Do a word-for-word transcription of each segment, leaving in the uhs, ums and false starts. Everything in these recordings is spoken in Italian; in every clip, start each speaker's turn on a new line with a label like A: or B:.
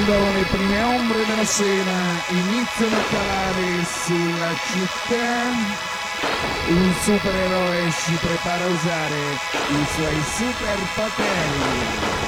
A: quando le prime ombre della sera iniziano a calare sulla città, un supereroe si prepara a usare i suoi superpoteri.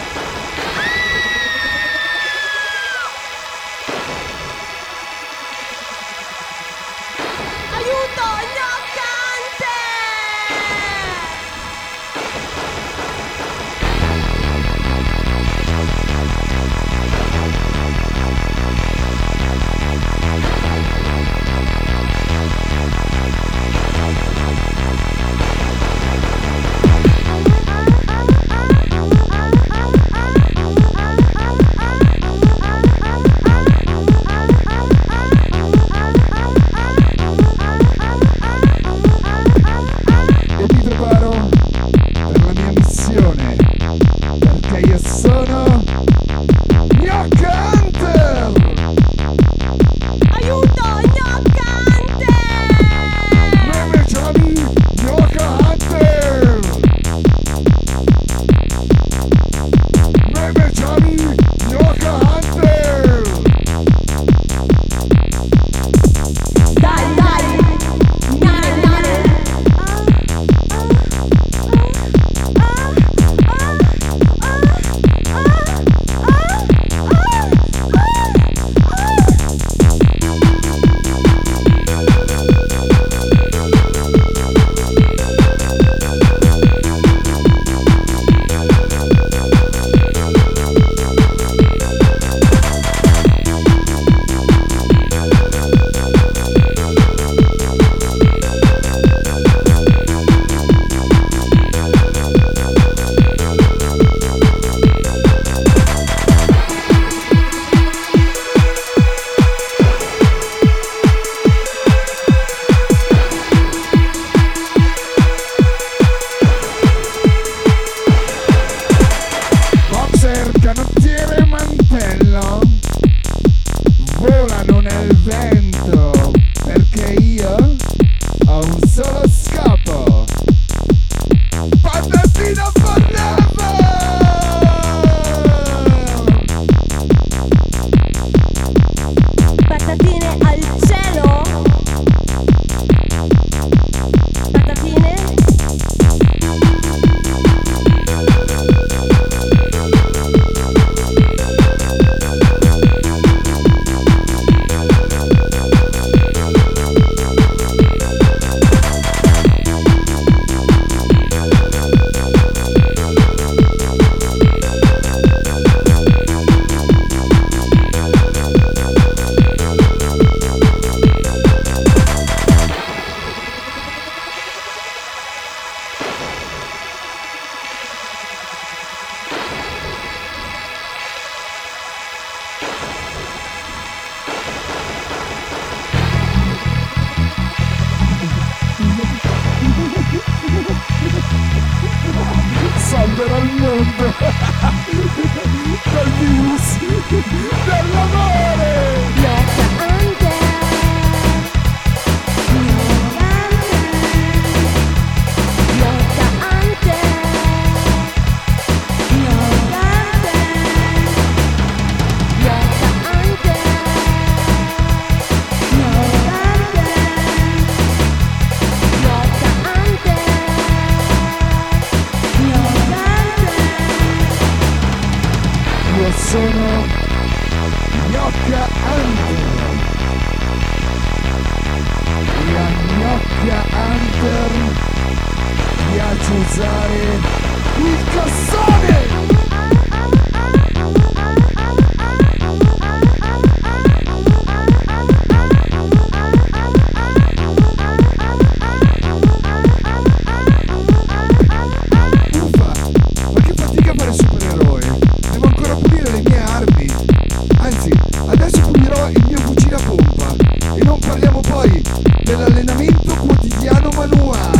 A: Volano nel vento, perché io ho un solo scopo: Patatina forever!
B: Patatine al cielo. Patatine.
A: Salverò il mondo dal virus dell'amore. Io sono Gnocca Hunter. E a Gnocca Hunter piace usare il cassone. Adesso pulirò il mio fucile a pompa. E non parliamo poi dell'allenamento quotidiano manuale.